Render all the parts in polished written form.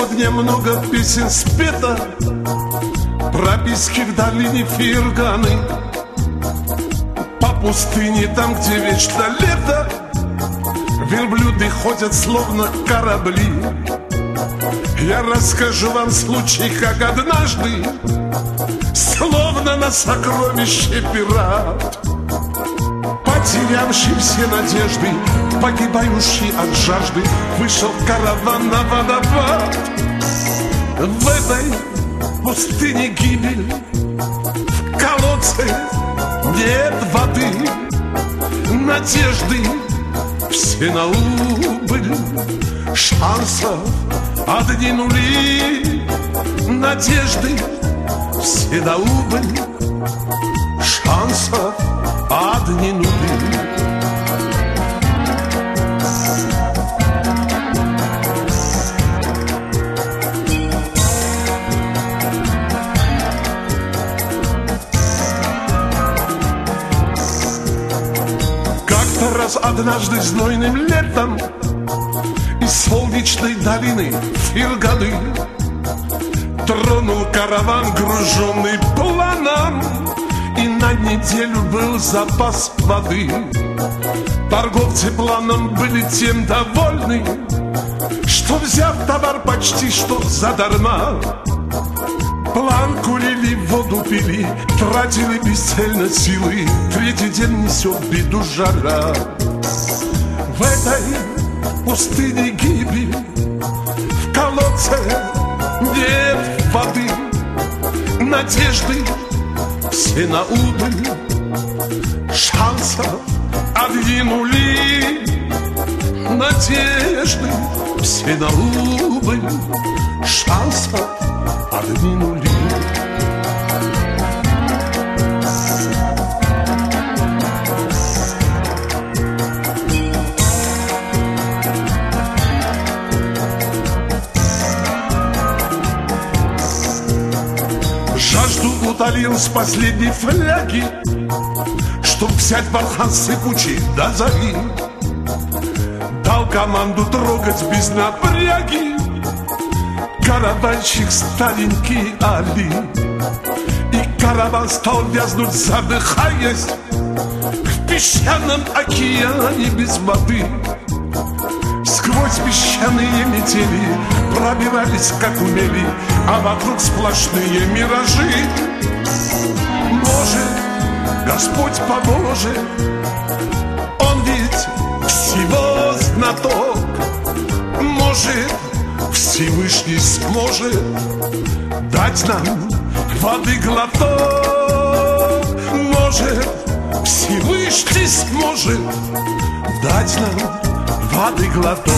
сегодня много песен спето, прописки в долине Ферганы, по пустыне, там, где вечно лето, верблюды ходят, словно корабли. Я расскажу вам случай, как однажды, словно на сокровище пират, потерявший все надежды, погибающий от жажды, вышел караван на водопад. В этой пустыне гибель, в колодце нет воды, надежды все на убыль, шансов одни нули, надежды все на убыль, шансов одни нули. Как-то раз однажды знойным летом из солнечной долины Ферганы тронул караван, груженный планом, и на неделю был запас воды. Торговцы планом были тем довольны, что, взяв товар почти что задарма, планку лили, воду пили, тратили бесцельно силы. Третий день несет беду жара. В этой пустыне гибель, в колодце нет воды, надежды все на убыль, шансов одни нули, надежды все на убыль, шансов одни нули. Жажду утолил с последней фляги, чтоб взять бархан сыпучий до зари. Дал команду трогать без напряги караванщик старенький Али. И караван стал вязнуть, задыхаясь, в песчаном океане без воды. Сквозь песчаные метели пробирались, как умели, а вокруг сплошные миражи. Может, Господь поможет, Он ведь всего знаток. Может, Всевышний сможет дать нам воды глоток. Может, Всевышний сможет дать нам воды глоток.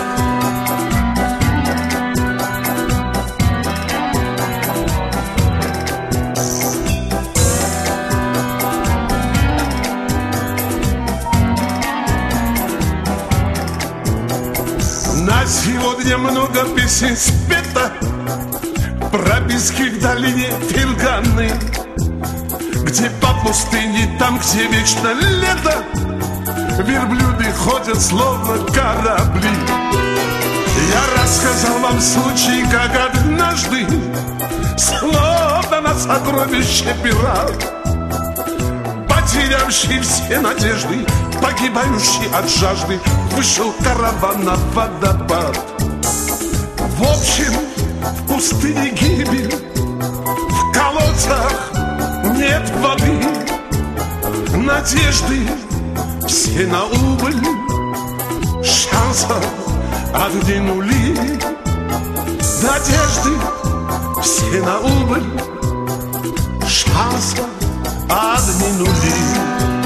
На сегодня много песен спето, прописки в долине Ферганы, где по пустыне, там, где вечно лето, верблюды ходят, словно корабли. Я рассказал вам случай, как однажды, словно на сокровище пират, потерявший все надежды, погибающий от жажды, вышел караван на водопад. В общем, в пустыне гибель, в колодцах нет воды, надежды все на убыль, шансов одни нули, надежды все на убыль, шансов одни нули.